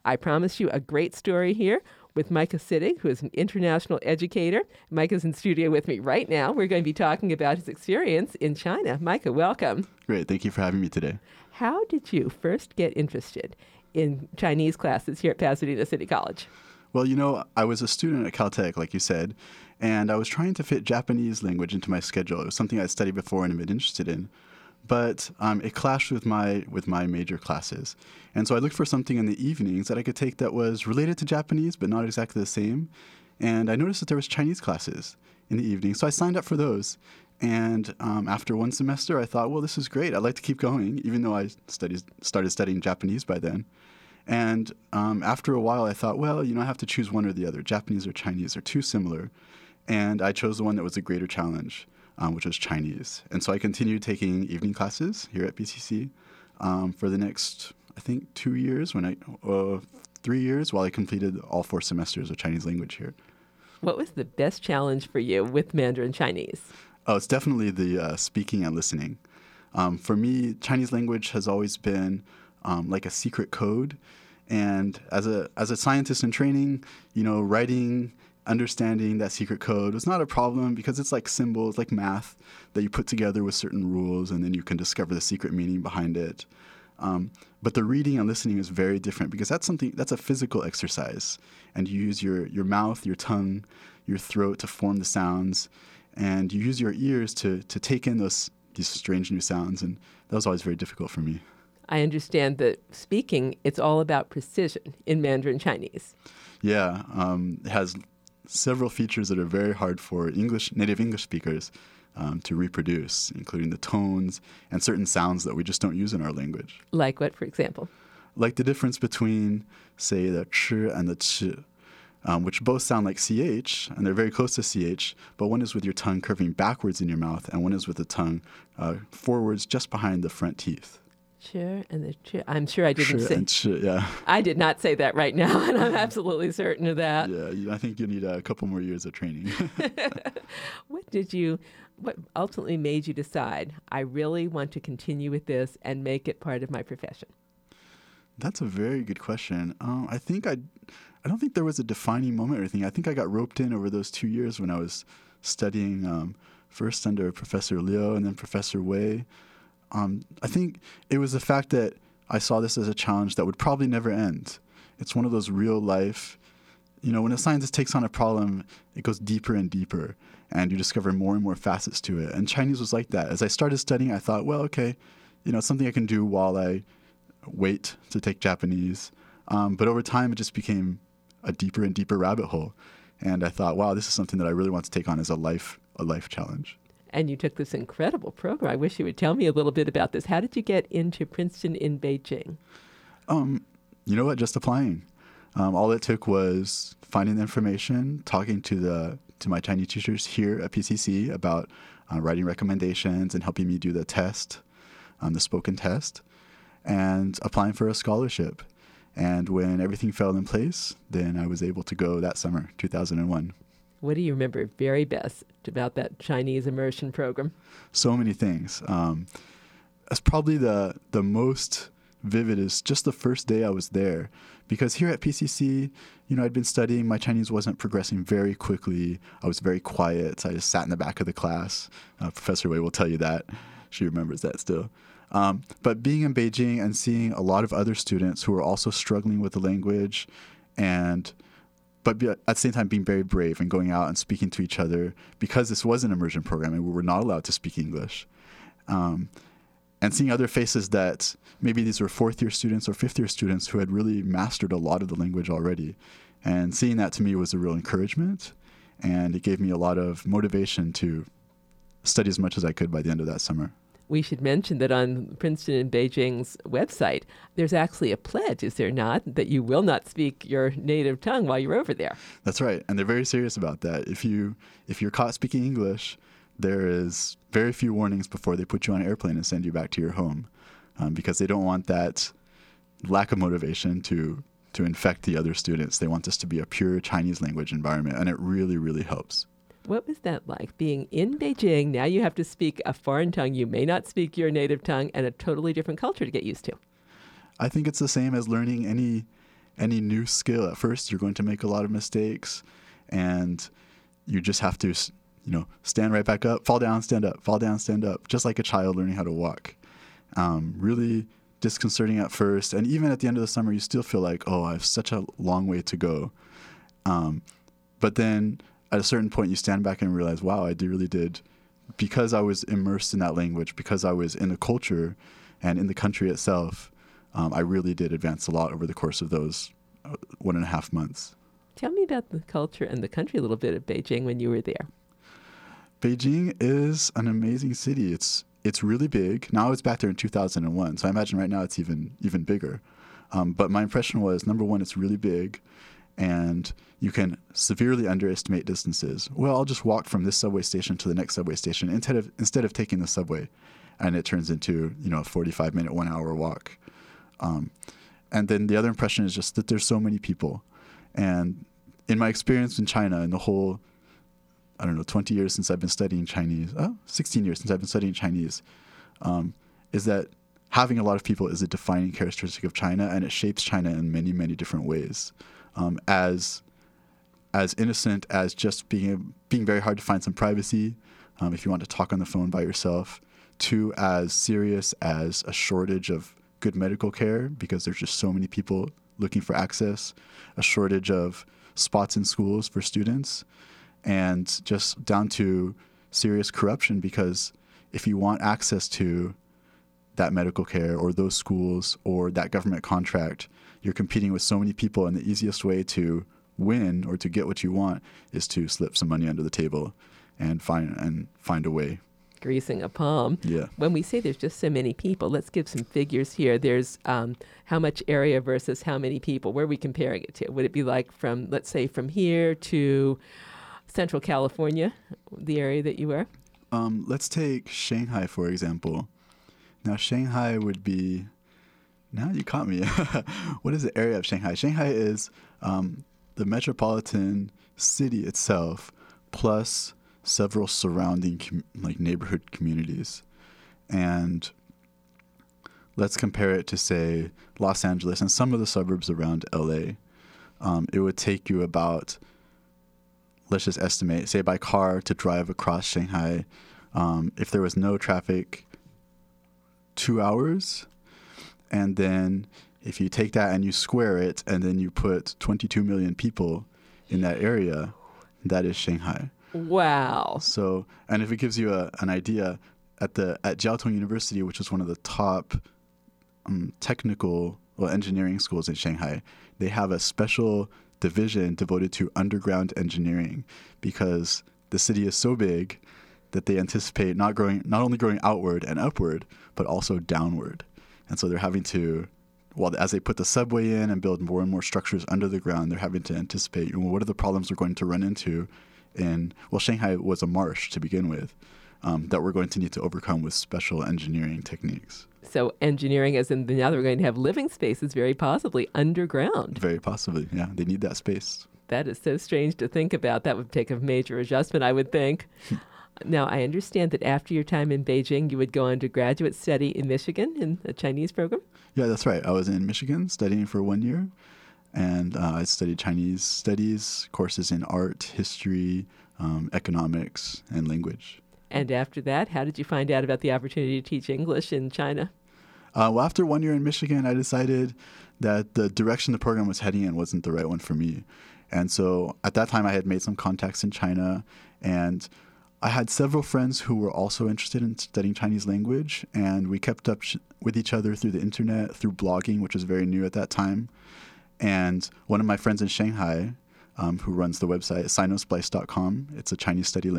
I promise you a great story here with Micah Sittig, who is an international educator. Micah's in studio with me right now. We're going to be talking about his experience in China. Micah, welcome. Great. Thank you for having me today. How did you first get interested in Chinese classes here at Pasadena City College? Well, I was a student at Caltech, like you said, and I was trying to fit Japanese language into my schedule. It was something I'd studied before and had been interested in. But it clashed with my major classes. And so I looked for something in the evenings that I could take that was related to Japanese, but not exactly the same. And I noticed that there was Chinese classes in the evening, so I signed up for those. And after one semester, I thought, well, this is great. I'd like to keep going, even though I started studying Japanese by then. And after a while, I thought, well, I have to choose one or the other. Japanese or Chinese are too similar. And I chose the one that was a greater challenge, which was Chinese. And so I continued taking evening classes here at PCC for the next, I think, 3 years while I completed all 4 semesters of Chinese language here. What was the best challenge for you with Mandarin Chinese? Oh, it's definitely the speaking and listening. For me, Chinese language has always been like a secret code. And as a scientist in training, writing, understanding that secret code was not a problem because it's like symbols, like math, that you put together with certain rules, and then you can discover the secret meaning behind it. But the reading and listening is very different because that's a physical exercise. And you use your mouth, your tongue, your throat to form the sounds. And you use your ears to take in these strange new sounds. And that was always very difficult for me. I understand that speaking, it's all about precision in Mandarin Chinese. Yeah, it has several features that are very hard for native English speakers to reproduce, including the tones and certain sounds that we just don't use in our language. Like what, for example? Like the difference between, say, the ch and the ch, which both sound like ch, and they're very close to ch, but one is with your tongue curving backwards in your mouth, and one is with the tongue forwards just behind the front teeth. Sure, and the ch. I'm sure I didn't say. And ch, yeah. I did not say that right now, and I'm absolutely certain of that. Yeah, I think you need a couple more years of training. What ultimately made you decide, I really want to continue with this and make it part of my profession? That's a very good question. I don't think there was a defining moment or anything. I think I got roped in over those 2 years when I was studying first under Professor Liu and then Professor Wei. I think it was the fact that I saw this as a challenge that would probably never end. It's one of those real life, when a scientist takes on a problem, it goes deeper and deeper, and you discover more and more facets to it. And Chinese was like that. As I started studying, I thought, well, okay, it's something I can do while I wait to take Japanese. But over time, it just became a deeper and deeper rabbit hole. And I thought, wow, this is something that I really want to take on as a life challenge. And you took this incredible program. I wish you would tell me a little bit about this. How did you get into Princeton in Beijing? You know what? Just applying. All it took was finding the information, talking to my Chinese teachers here at PCC about writing recommendations and helping me do the test, the spoken test, and applying for a scholarship. And when everything fell in place, then I was able to go that summer, 2001. What do you remember very best about that Chinese immersion program? So many things. As probably the most vivid is just the first day I was there. Because here at PCC, I'd been studying. My Chinese wasn't progressing very quickly. I was very quiet. So I just sat in the back of the class. Professor Wei will tell you that. She remembers that still. But being in Beijing and seeing a lot of other students who were also struggling with the language but at the same time being very brave and going out and speaking to each other because this was an immersion program and we were not allowed to speak English. And seeing other faces that maybe these were 4th-year students or 5th-year students who had really mastered a lot of the language already. And seeing that to me was a real encouragement, and it gave me a lot of motivation to study as much as I could by the end of that summer. We should mention that on Princeton and Beijing's website, there's actually a pledge, is there not, that you will not speak your native tongue while you're over there. That's right. And they're very serious about that. If you're caught speaking English, there is very few warnings before they put you on an airplane and send you back to your home, because they don't want that lack of motivation to infect the other students. They want this to be a pure Chinese language environment, and it really, really helps. What was that like, being in Beijing? Now you have to speak a foreign tongue. You may not speak your native tongue, and a totally different culture to get used to. I think it's the same as learning any any new skill, at first you're going to make a lot of mistakes, and you just have to, stand right back up, fall down, stand up, fall down, stand up, just like a child learning how to walk. Really disconcerting at first, and even at the end of the summer, you still feel like, oh, I have such a long way to go. But then at a certain point, you stand back and realize, wow, I really did, because I was immersed in that language, because I was in the culture and in the country itself, I really did advance a lot over the course of those 1.5 months. Tell me about the culture and the country a little bit of Beijing when you were there. Beijing is an amazing city. It's really big. Now I was back there in 2001, so I imagine right now it's even bigger. But my impression was, number one, it's really big, and you can severely underestimate distances. Well, I'll just walk from this subway station to the next subway station instead of taking the subway, and it turns into a 45-minute, 1 hour walk. And then the other impression is just that there's so many people. And in my experience in China, in the whole, 20 years since I've been studying Chinese, 16 years since I've been studying Chinese, is that having a lot of people is a defining characteristic of China, and it shapes China in many, many different ways. As innocent as just being very hard to find some privacy, if you want to talk on the phone by yourself, to as serious as a shortage of good medical care because there's just so many people looking for access, a shortage of spots in schools for students, and just down to serious corruption, because if you want access to that medical care or those schools or that government contract, you're competing with so many people, and the easiest way to win or to get what you want is to slip some money under the table and find a way. Greasing a palm. Yeah. When we say there's just so many people, let's give some figures here. There's how much area versus how many people. Where are we comparing it to? Would it be like let's say from here to Central California, the area that you were? Let's take Shanghai, for example. Now, Shanghai would be... Now you caught me. What is the area of Shanghai? Shanghai is the metropolitan city itself plus several surrounding neighborhood communities. And let's compare it to, say, Los Angeles and some of the suburbs around LA. It would take you about, let's just estimate, say by car to drive across Shanghai, if there was no traffic, 2 hours. And then if you take that and you square it and then you put 22 million people in that area, that is Shanghai. Wow. So, and if it gives you an idea, at Jiao Tong University, which is one of the top engineering schools in Shanghai, they have a special division devoted to underground engineering, because the city is so big that they anticipate not only growing outward and upward, but also downward. And so they're having to, as they put the subway in and build more and more structures under the ground, they're having to anticipate, what are the problems we're going to run into Shanghai was a marsh to begin with, that we're going to need to overcome with special engineering techniques. So engineering, as in now they're going to have living spaces very possibly underground. Very possibly, yeah. They need that space. That is so strange to think about. That would take a major adjustment, I would think. Now, I understand that after your time in Beijing, you would go on to graduate study in Michigan in a Chinese program? Yeah, that's right. I was in Michigan studying for 1 year, and I studied Chinese studies, courses in art, history, economics, and language. And after that, how did you find out about the opportunity to teach English in China? Well, after 1 year in Michigan, I decided that the direction the program was heading in wasn't the right one for me. And so at that time, I had made some contacts in China, and I had several friends who were also interested in studying Chinese language, and we kept up with each other through the internet, through blogging, which was very new at that time. And one of my friends in Shanghai, who runs the website sinosplice.com, it's a Chinese study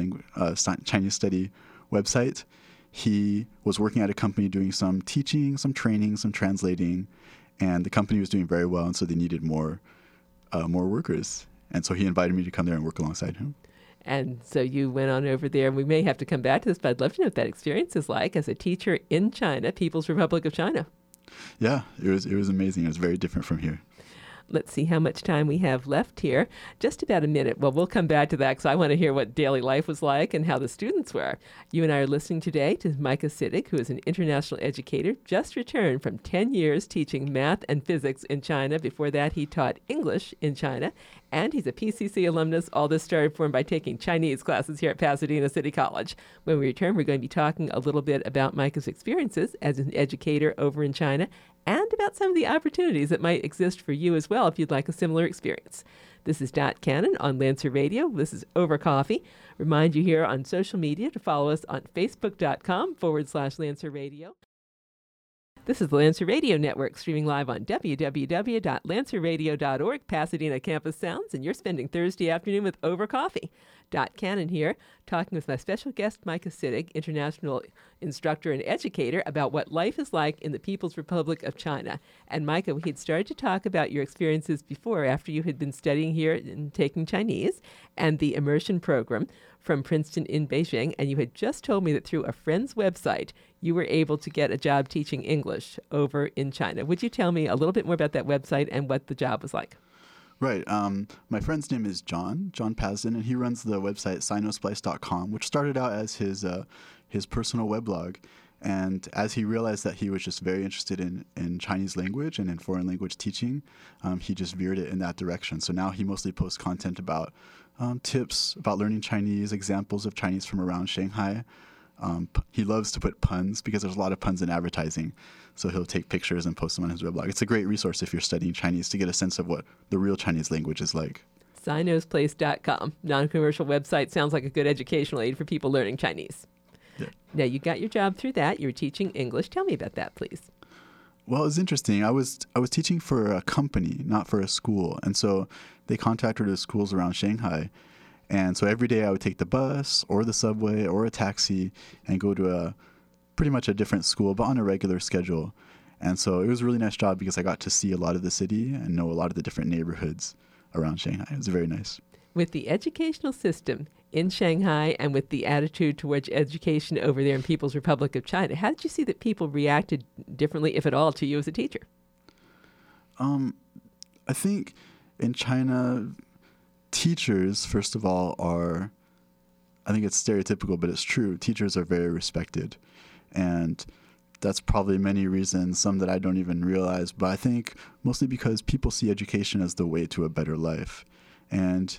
website. He was working at a company doing some teaching, some training, some translating, and the company was doing very well, and so they needed more workers. And so he invited me to come there and work alongside him. And so you went on over there, and we may have to come back to this, but I'd love to know what that experience is like as a teacher in China, People's Republic of China. Yeah, it was amazing. It was very different from here. Let's see how much time we have left here. Just about a minute. Well, we'll come back to that because I want to hear what daily life was like and how the students were. You and I are listening today to Micah Siddig, who is an international educator, just returned from 10 years teaching math and physics in China. Before that, he taught English in China. And he's a PCC alumnus. All this started for him by taking Chinese classes here at Pasadena City College. When we return, we're going to be talking a little bit about Micah's experiences as an educator over in China and about some of the opportunities that might exist for you as well if you'd like a similar experience. This is Dot Cannon on Lancer Radio. This is Over Coffee. Remind you here on social media to follow us on facebook.com/Lancer Radio. This is the Lancer Radio Network, streaming live on www.lancerradio.org, Pasadena Campus Sounds, and you're spending Thursday afternoon with Over Coffee. Dot Cannon here, talking with my special guest, Micah Siddig, international instructor and educator, about what life is like in the People's Republic of China. And Micah, we had started to talk about your experiences before, after you had been studying here and taking Chinese, and the immersion program from Princeton in Beijing, and you had just told me that through a friend's website, you were able to get a job teaching English over in China. Would you tell me a little bit more about that website and what the job was like? Right. My friend's name is John Pasden, and he runs the website sinosplice.com, which started out as his personal weblog. And as he realized that he was just very interested in Chinese language and in foreign language teaching, he just veered it in that direction. So now he mostly posts content about tips about learning Chinese, examples of Chinese from around Shanghai. He loves to put puns because there's a lot of puns in advertising. So he'll take pictures and post them on his weblog. It's a great resource if you're studying Chinese to get a sense of what the real Chinese language is like. sinosplace.com, non-commercial website. Sounds like a good educational aid for people learning Chinese. Yeah. Now, you got your job through that. You were teaching English. Tell me about that, please. Well, it was interesting. I was teaching for a company, not for a school. And so they contracted the schools around Shanghai. And so every day I would take the bus or the subway or a taxi and go to pretty much a different school, but on a regular schedule. And so it was a really nice job because I got to see a lot of the city and know a lot of the different neighborhoods around Shanghai. It was very nice. With the educational system in Shanghai and with the attitude towards education over there in People's Republic of China, how did you see that people reacted differently, if at all, to you as a teacher? I think in China, teachers, first of all, I think it's stereotypical, but it's true. Teachers are very respected. And that's probably many reasons, some that I don't even realize. But I think mostly because people see education as the way to a better life. And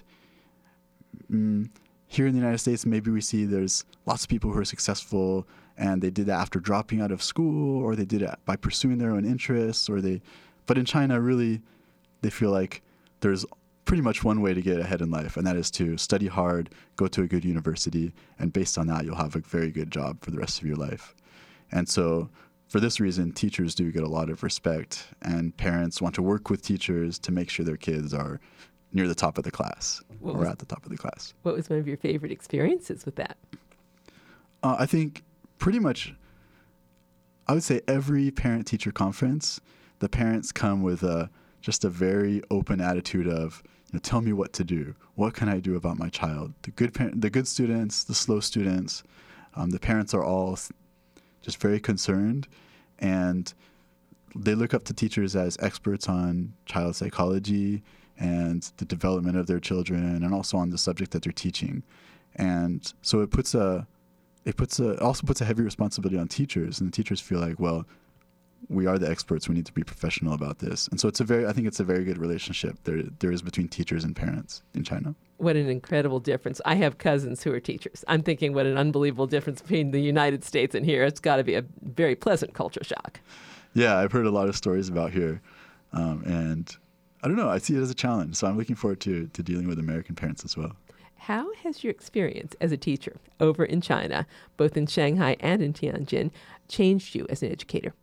here in the United States, maybe we see there's lots of people who are successful and they did that after dropping out of school, or they did it by pursuing their own interests, but in China, really, they feel like there's pretty much one way to get ahead in life, and that is to study hard, go to a good university, and based on that, you'll have a very good job for the rest of your life. And so for this reason, teachers do get a lot of respect, and parents want to work with teachers to make sure their kids are near the top of the class or at the top of the class. What was one of your favorite experiences with that? I think pretty much, I would say every parent-teacher conference, the parents come with just a very open attitude of, tell me what to do. What can I do about my child? The good students, the slow students, the parents are all just very concerned, and they look up to teachers as experts on child psychology and the development of their children, and also on the subject that they're teaching. And so it also puts a heavy responsibility on teachers, and the teachers feel like, well, we are the experts. We need to be professional about this. And so I think it's a very good relationship there is between teachers and parents in China. What an incredible difference. I have cousins who are teachers. I'm thinking what an unbelievable difference between the United States and here. It's got to be a very pleasant culture shock. Yeah, I've heard a lot of stories about here. And I don't know, I see it as a challenge. So I'm looking forward to dealing with American parents as well. How has your experience as a teacher over in China, both in Shanghai and in Tianjin, changed you as an educator?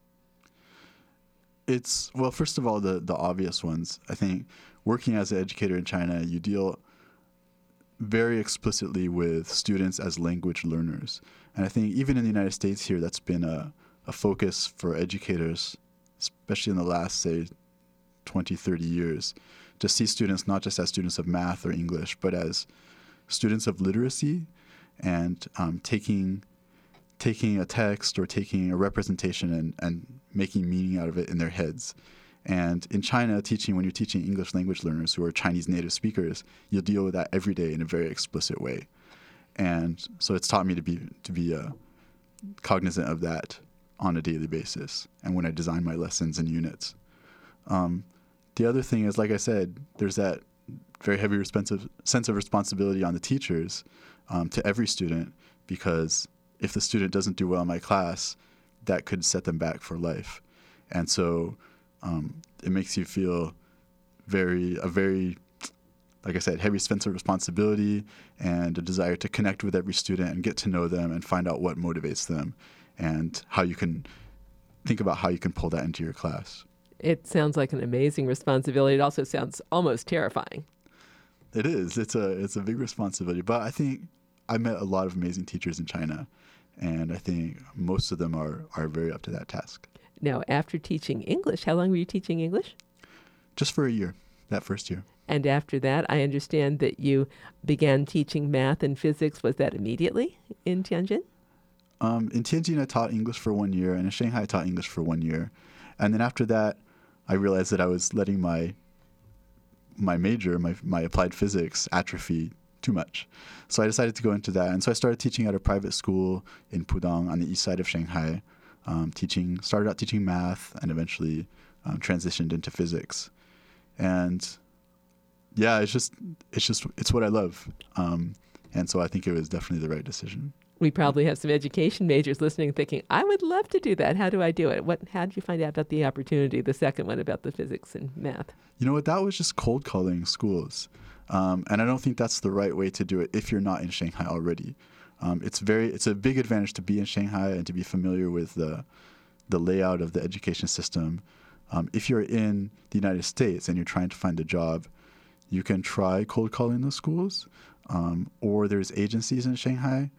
Well, first of all, the obvious ones. I think working as an educator in China, you deal very explicitly with students as language learners. And I think even in the United States here, that's been a focus for educators, especially in the last, say, 20, 30 years, to see students not just as students of math or English, but as students of literacy and taking a text or taking a representation and making meaning out of it in their heads. And in China, when you're teaching English language learners who are Chinese native speakers, you'll deal with that every day in a very explicit way. And so it's taught me to be cognizant of that on a daily basis, and when I design my lessons and units. The other thing is, like I said, there's that very heavy sense of responsibility on the teachers to every student, because if the student doesn't do well in my class, that could set them back for life. And so it makes you feel a very, like I said, heavy sense of responsibility and a desire to connect with every student and get to know them and find out what motivates them and how you can think about how you can pull that into your class. It sounds like an amazing responsibility. It also sounds almost terrifying. It is. It's a big responsibility. But I think I met a lot of amazing teachers in China, and I think most of them are very up to that task. Now, after teaching English, how long were you teaching English? Just for a year, that first year. And after that, I understand that you began teaching math and physics. Was that immediately in Tianjin? In Tianjin, I taught English for 1 year, and in Shanghai, I taught English for 1 year. And then after that, I realized that I was letting my major, my applied physics, atrophy too much. So I decided to go into that. And so I started teaching at a private school in Pudong on the east side of Shanghai. Started out teaching math and eventually transitioned into physics. And yeah, it's what I love. And so I think it was definitely the right decision. We probably have some education majors listening thinking, I would love to do that. How do I do it? How did you find out about the opportunity, the second one about the physics and math? You know what? That was just cold calling schools. And I don't think that's the right way to do it if you're not in Shanghai already. It's a big advantage to be in Shanghai and to be familiar with the layout of the education system. If you're in the United States and you're trying to find a job, you can try cold calling those schools, or there's agencies in Shanghai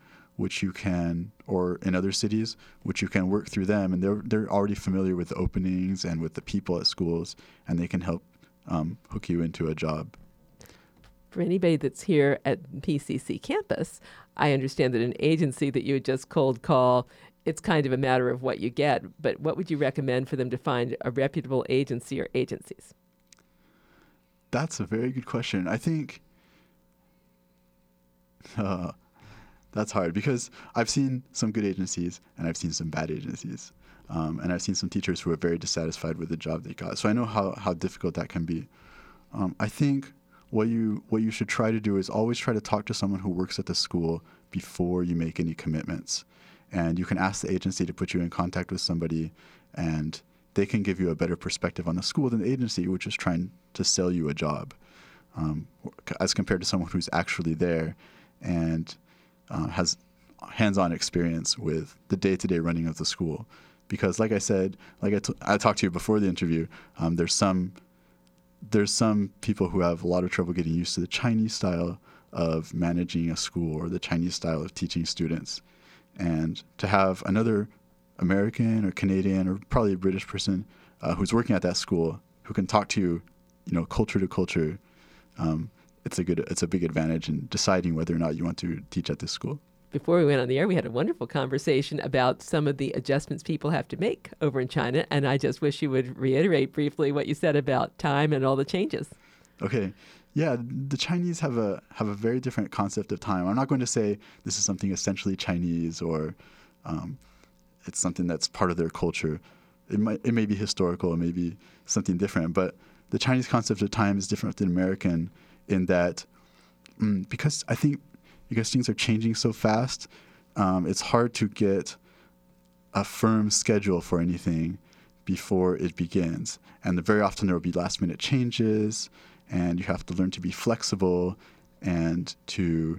or in other cities, which you can work through them, and they're already familiar with the openings and with the people at schools, and they can help hook you into a job. For anybody that's here at PCC campus, I understand that an agency that you would just cold call, it's kind of a matter of what you get, but what would you recommend for them to find a reputable agency or agencies? That's a very good question. I think that's hard because I've seen some good agencies and I've seen some bad agencies. And I've seen some teachers who are very dissatisfied with the job they got. So I know how difficult that can be. I think what you should try to do is always try to talk to someone who works at the school before you make any commitments. And you can ask the agency to put you in contact with somebody, and they can give you a better perspective on the school than the agency, which is trying to sell you a job, as compared to someone who's actually there and has hands-on experience with the day-to-day running of the school. Because like I said, I talked to you before the interview, there's some people who have a lot of trouble getting used to the Chinese style of managing a school or the Chinese style of teaching students. And to have another American or Canadian or probably a British person who's working at that school who can talk to you, culture to culture, it's a big advantage in deciding whether or not you want to teach at this school. Before we went on the air, we had a wonderful conversation about some of the adjustments people have to make over in China, and I just wish you would reiterate briefly what you said about time and all the changes. Okay. Yeah, the Chinese have a very different concept of time. I'm not going to say this is something essentially Chinese or it's something that's part of their culture. It may be historical, it may be something different, but the Chinese concept of time is different than American in that because things are changing so fast, it's hard to get a firm schedule for anything before it begins. And very often there will be last-minute changes, and you have to learn to be flexible and to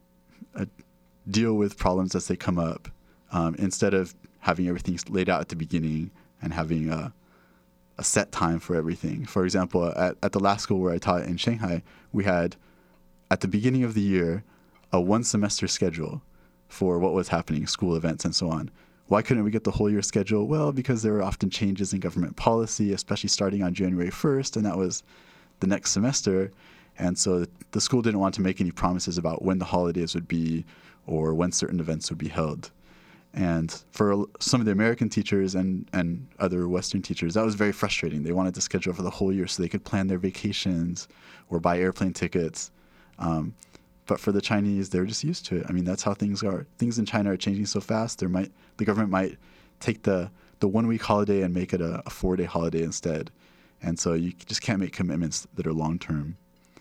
deal with problems as they come up, instead of having everything laid out at the beginning and having a set time for everything. For example, at the last school where I taught in Shanghai, we had, at the beginning of the year, a one-semester schedule for what was happening, school events and so on. Why couldn't we get the whole year schedule? Well, because there were often changes in government policy, especially starting on January 1st, and that was the next semester. And so the school didn't want to make any promises about when the holidays would be or when certain events would be held. And for some of the American teachers and other Western teachers, that was very frustrating. They wanted to schedule for the whole year so they could plan their vacations or buy airplane tickets. But for the Chinese, they're just used to it. I mean, that's how things are. Things in China are changing so fast. The government might take the 1 week holiday and make it a 4-day holiday instead. And so you just can't make commitments that are long term.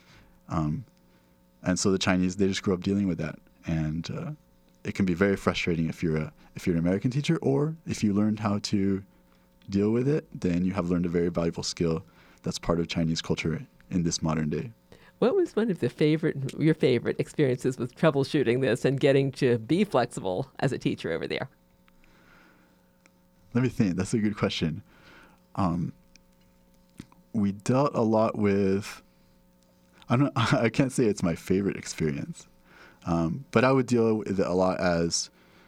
And so the Chinese, they just grew up dealing with that. And it can be very frustrating if you're an American teacher, or if you learned how to deal with it, then you have learned a very valuable skill that's part of Chinese culture in this modern day. What was one of your favorite experiences with troubleshooting this and getting to be flexible as a teacher over there? Let me think. That's a good question. We dealt a lot with, I can't say it's my favorite experience, but I would deal with it a lot as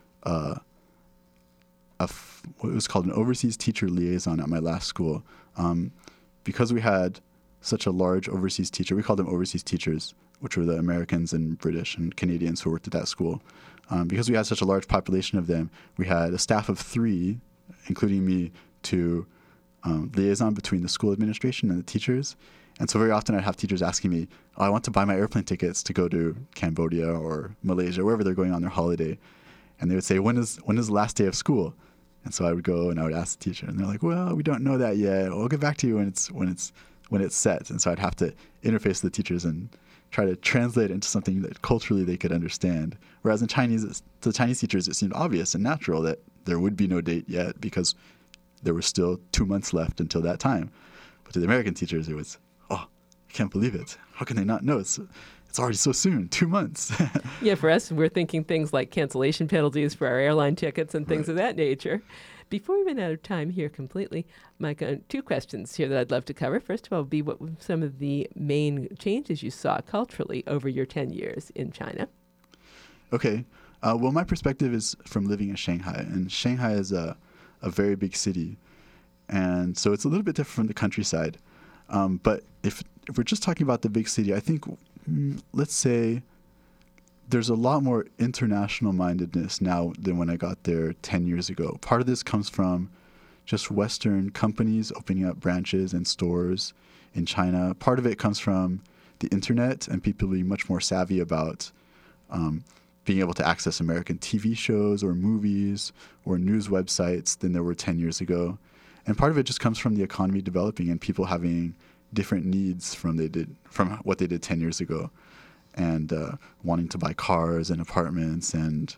what was called an overseas teacher liaison at my last school. Because we had such a large overseas teacher, we called them overseas teachers, which were the Americans and British and Canadians who worked at that school. Because we had such a large population of them, we had a staff of 3, including me, to liaison between the school administration and the teachers. And so very often I'd have teachers asking me, I want to buy my airplane tickets to go to Cambodia or Malaysia, wherever they're going on their holiday. And they would say, when is the last day of school? And so I would go and I would ask the teacher, and they're like, well, we don't know that yet. We'll get back to you when it's set. And so I'd have to interface with the teachers and try to translate it into something that culturally they could understand. Whereas in Chinese, to the Chinese teachers, it seemed obvious and natural that there would be no date yet because there were still 2 months left until that time. But to the American teachers, it was, I can't believe it. How can they not know? It's already so soon, 2 months. Yeah, for us, we're thinking things like cancellation penalties for our airline tickets and things of that nature. Before we run out of time here completely, Micah, 2 questions here that I'd love to cover. First of all, would be what were some of the main changes you saw culturally over your 10 years in China? Okay. Well, my perspective is from living in Shanghai. And Shanghai is a very big city. And so it's a little bit different from the countryside. But if we're just talking about the big city, I think, let's say, there's a lot more international mindedness now than when I got there 10 years ago. Part of this comes from just Western companies opening up branches and stores in China. Part of it comes from the internet and people being much more savvy about being able to access American TV shows or movies or news websites than there were 10 years ago. And part of it just comes from the economy developing and people having different needs from what they did 10 years ago, and wanting to buy cars and apartments and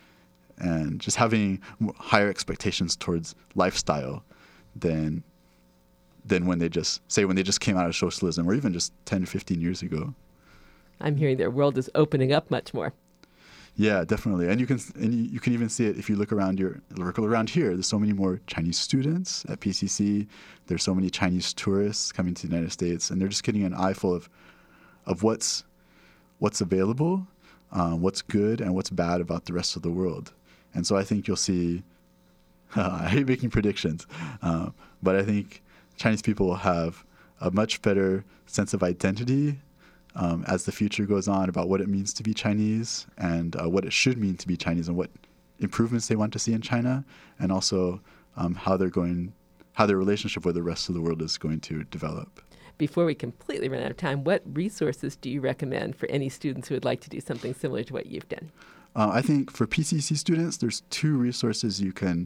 just having higher expectations towards lifestyle than when they just came out of socialism, or even just 10 or 15 years ago. I'm hearing their world is opening up much more. Yeah, definitely. And you can even see it if you look around here. There's so many more Chinese students at PCC. There's so many Chinese tourists coming to the United States, and they're just getting an eyeful of what's available, what's good, and what's bad about the rest of the world. And so I think you'll see. I hate making predictions, but I think Chinese people will have a much better sense of identity as the future goes on, about what it means to be Chinese and what it should mean to be Chinese and what improvements they want to see in China, and also how their relationship with the rest of the world is going to develop. Before we completely run out of time, what resources do you recommend for any students who would like to do something similar to what you've done? I think for PCC students, there's 2 resources you can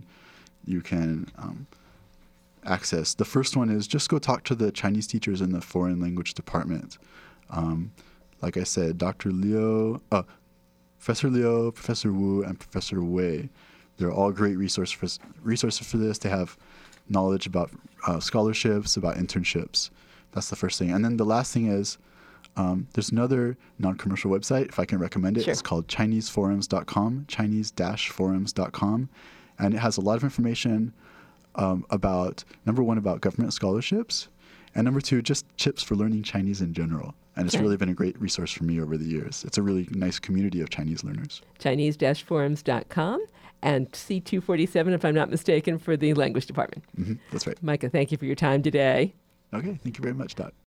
access. The first one is just go talk to the Chinese teachers in the foreign language department. Like I said, Professor Liu, Professor Wu, and Professor Wei, they're all great resources for this. They have knowledge about scholarships, about internships. That's the first thing. And then the last thing is there's another non-commercial website, if I can recommend it. Sure. It's called ChineseForums.com, Chinese-Forums.com. And it has a lot of information about, number 1, about government scholarships, and number 2, just tips for learning Chinese in general. And it's really been a great resource for me over the years. It's a really nice community of Chinese learners. Chinese-Forums.com and C247, if I'm not mistaken, for the language department. Mm-hmm, that's right. Micah, thank you for your time today. Okay, thank you very much, Dot.